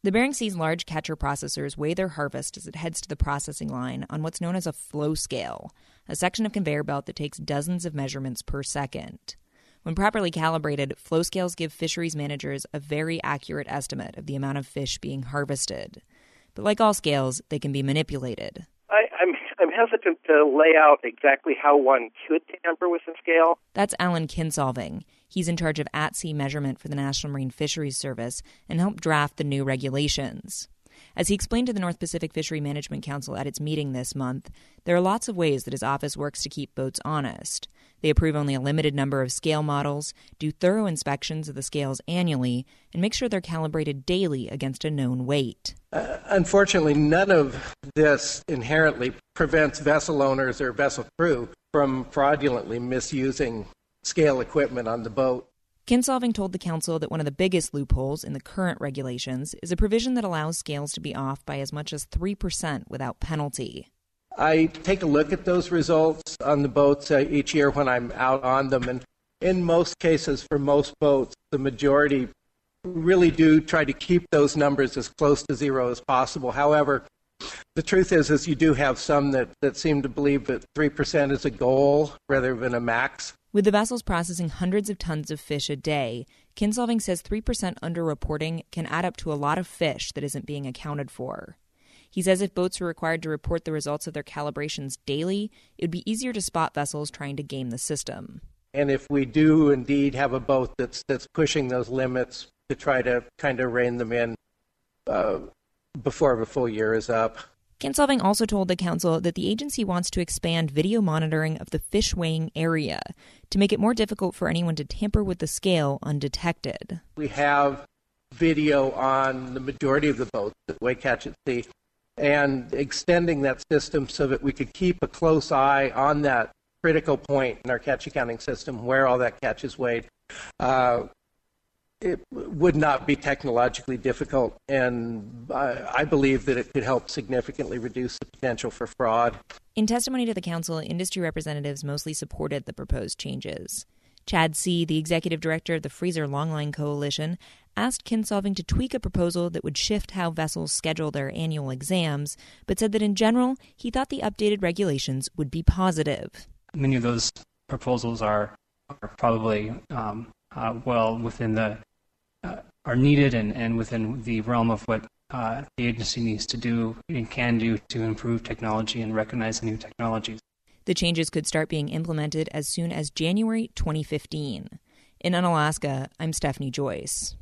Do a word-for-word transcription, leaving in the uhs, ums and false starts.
The Bering Sea's large catcher processors weigh their harvest as it heads to the processing line on what's known as a flow scale, a section of conveyor belt that takes dozens of measurements per second. When properly calibrated, flow scales give fisheries managers a very accurate estimate of the amount of fish being harvested. But like all scales, they can be manipulated. I, I'm I'm hesitant to lay out exactly how one could tamper with the scale. That's Alan Kinsolving. He's in charge of at-sea measurement for the National Marine Fisheries Service and helped draft the new regulations. As he explained to the North Pacific Fishery Management Council at its meeting this month, there are lots of ways that his office works to keep boats honest. They approve only a limited number of scale models, do thorough inspections of the scales annually, and make sure they're calibrated daily against a known weight. Uh, unfortunately, none of this inherently prevents vessel owners or vessel crew from fraudulently misusing scale equipment on the boat. Kinsolving told the council that one of the biggest loopholes in the current regulations is a provision that allows scales to be off by as much as three percent without penalty. I take a look at those results on the boats uh, each year when I'm out on them, and in most cases, for most boats, the majority really do try to keep those numbers as close to zero as possible. However, the truth is, is you do have some that, that seem to believe that three percent is a goal rather than a max. With the vessels processing hundreds of tons of fish a day, Kinsolving says three percent underreporting can add up to a lot of fish that isn't being accounted for. He says if boats were required to report the results of their calibrations daily, it would be easier to spot vessels trying to game the system. And if we do indeed have a boat that's that's pushing those limits to try to kind of rein them in uh, before the full year is up. Kinsolving also told the council that the agency wants to expand video monitoring of the fish weighing area to make it more difficult for anyone to tamper with the scale undetected. We have video on the majority of the boats that weigh catch at sea, and extending that system so that we could keep a close eye on that critical point in our catch accounting system where all that catch is weighed. Uh, it would not be technologically difficult, and I, I believe that it could help significantly reduce the potential for fraud. In testimony to the council, industry representatives mostly supported the proposed changes. Chad See, the executive director of the Freezer Longline Coalition, asked Kinsolving to tweak a proposal that would shift how vessels schedule their annual exams, but said that in general, he thought the updated regulations would be positive. Many of those proposals are, are probably um, uh, well within the uh, are needed and, and within the realm of what uh, the agency needs to do and can do to improve technology and recognize the new technologies. The changes could start being implemented as soon as January twenty fifteen. In Unalaska, I'm Stephanie Joyce.